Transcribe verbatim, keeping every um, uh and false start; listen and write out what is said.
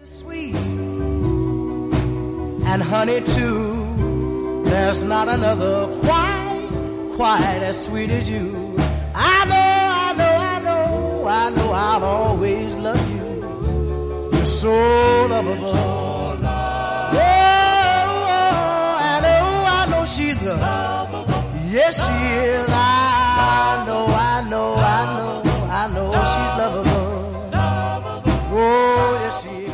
Sweet and honey too. There's not another quite, quite as sweet as you. I know, I know, I know, I know I'll always love you. You're so lovable. Oh, I know, I know she's a yes, she is. I know, I know, I know, I know she's lovable. Oh, yes, she is.